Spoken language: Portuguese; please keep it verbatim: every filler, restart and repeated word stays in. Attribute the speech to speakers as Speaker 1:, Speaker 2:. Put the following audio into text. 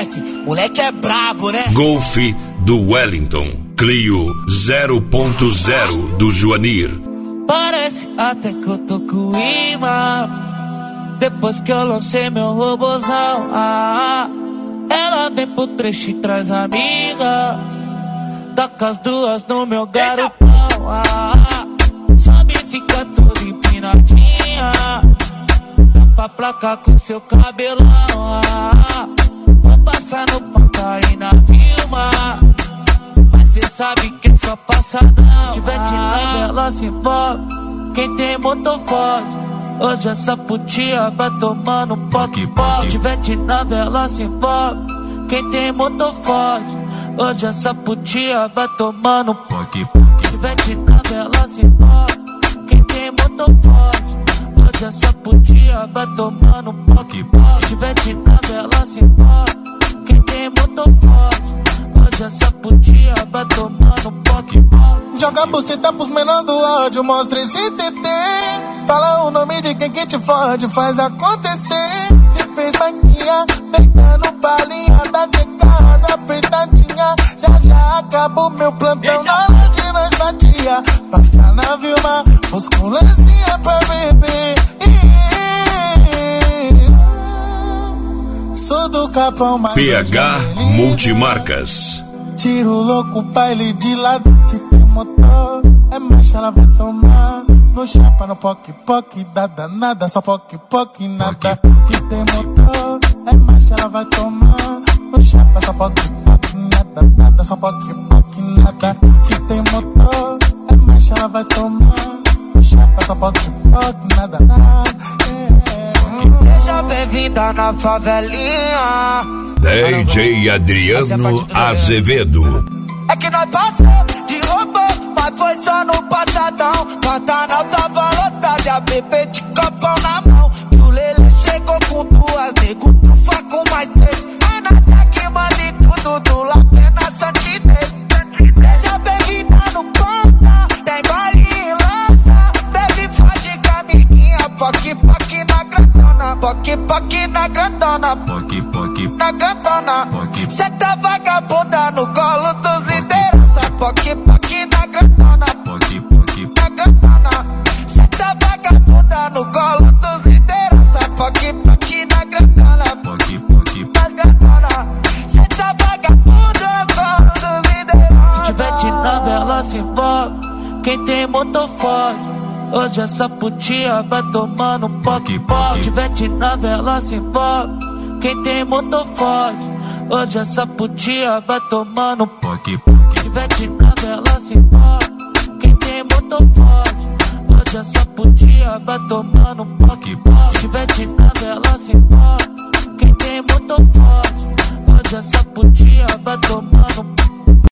Speaker 1: F, moleque é brabo, né?
Speaker 2: Golf do Wellington, Clio zero ponto zero do Joanir.
Speaker 3: Parece até que eu tô com imã, depois que eu lancei meu robozão. Ah, ela vem pro trecho e traz amiga, toca as duas no meu garotão. Ah, sobe e fica toda empinadinha, pra placar com seu cabelão. Ah, vou passar no panca e na Vilma, mas cê sabe que é só passadão. Tiver de ela se envolve, quem tem motor forte. Hoje essa putia vai tomando poque poque. Tiver de ela se envolve, quem tem motor forte. Hoje essa putia vai tomando poque poque. Tiver de ela se envolve, quem tem motor forte. Hoje essa putia vai tomando poque poque. Tiver de ela se envolve, quem tem motor forte. Hoje essa putia vai tomando poque poque.
Speaker 4: Joga a buceta pros menor do áudio, mostra esse T T. Fala o nome de quem que te fode, faz acontecer. Se fez vaquinha, peitando balinhada de casa apertadinha. Já já acabou meu plantão na loja, nós fatia. Passa na Vilma, musculancinha pra beber. Sou do Capão, mas
Speaker 2: P H Multimarcas.
Speaker 4: Tiro louco, baile de lado. Se tem motor, é marcha, ela vai tomar. No chapa, no poque, poque, dá danada. Só poque, poque, nada. Se tem motor, é marcha, ela vai tomar. No chapa, só poque, poque, nada, nada. Só poque, poque, nada. Se tem motor, é marcha, ela vai tomar. No chapa, só poque, poque, nada, nada.
Speaker 3: Seja bem-vinda na favelinha.
Speaker 2: D J Adriano Azevedo.
Speaker 3: É que nós passamos de robô, mas foi só no passadão. Pantanal tava lotado e a bebê de copão na mão. E o Lele chegou com duas, nego trufa com mais três. É nada que manda em tudo do Lapena Santinês. Seja bem-vinda no ponta, tem gole e lança. Bebe foge com a amiguinha, poque, poque na grandona. Poque, poque na grandona. Poque, poque na grandona. Cê tá vagabunda no colo dos liderança. Poque, poque na grandona. Poque, poque na grandona. Cê tá vagabunda no colo dos liderança. Poque, poque na grandona. Poque, poque na grandona. Cê tá vagabunda no colo dos liderança. Se tiver de nave, ela se envolve, quem tem motor forte. Hoje essa putia vai tomando poque poque. Se tiver de nave, ela se envolve, quem tem motor forte. Hoje essa putia vai tomando poque poque. Se tiver de nave, ela se envolve, quem tem motor forte. Hoje essa putia vai tomando poque poque. Se tiver de nave, ela se envolve, quem tem motor forte. Hoje essa putia vai tomando